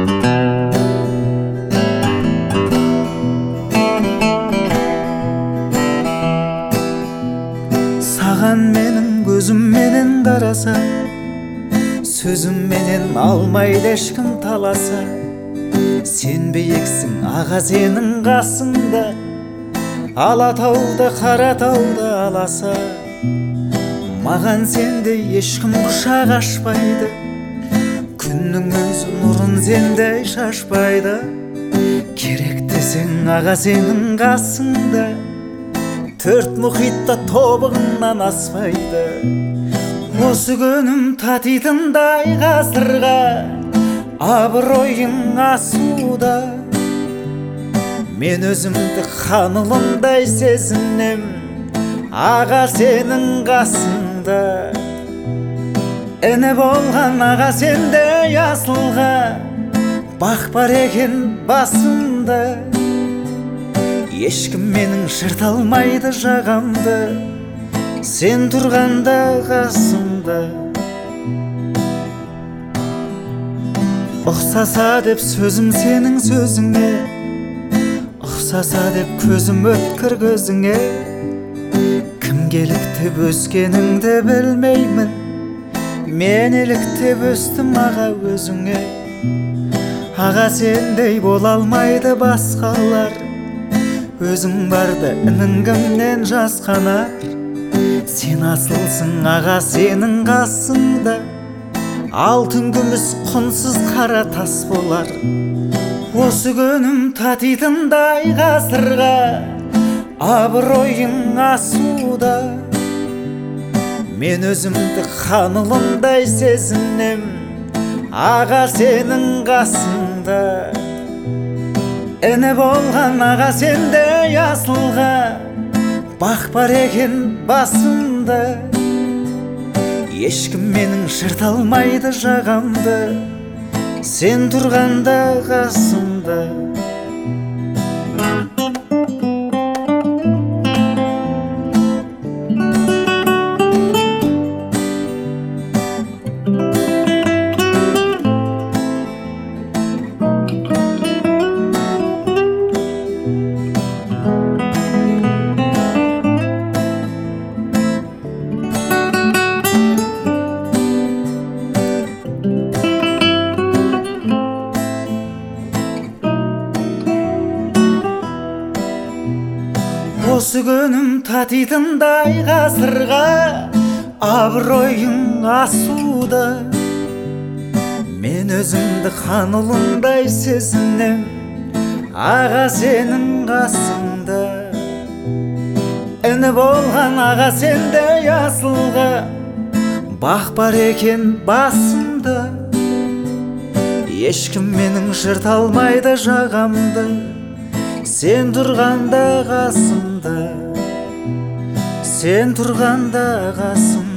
Саған менің көзім менен қараса, сөзім менен алмайды ешкім таласа. Сен биіксің аға сенің қасыңда, Алатауды Қаратауды аласа. Маған сенде ешкім құшақ ашпайды, күннің өзі нұрын сендей шашпайды. Керек десең аға сенің қасыңда, төрт мұхитта тобығынан аспайды. Осы күнім татитындай ғасырға, абыройың асуда. Мен өзімді хан ұлындай сезінем, аға сенің қасыңда. Іні болған аға сендей асылға, бақ бар екен басымда. Ешкім менің жырта алмайды жағамды, сен тұрғанда қасымда. Ұқсаса деп сөзім сенің сөзіңе, ұқсаса деп көзім өткір көзіңе. Кім еліктеп өскеніңді білмеймін, мен еліктеп өстім аға өзіңе. Аға сендей бола алмайды басқалар, өзің барды інің кімнен жасқанар. Сен асылсың аға сенің қасыңда, алтын күміс құнсыз қара тас болар. Осы күнім татитындай ғасырға, абыройың асуда. Мен өзімді хан ұлындай сезінем, аға сенің қасыңда. Іні болған аға сендей асылға, бақ бар екен басымда. Ешкім менің жырта алмайды жағамды, сен тұрғанда қасымда. Осы күнім татитындай ғасырға, абыройың асуда. Мен өзімді хан ұлындай сезінем, аға сенің қасыңда. Іні болған аға сендей асылға, бақ бар екен басымда. Ешкім менің жырта алмайды жағамды, сен тұрғанда қасымда, сен тұрғанда қасымда.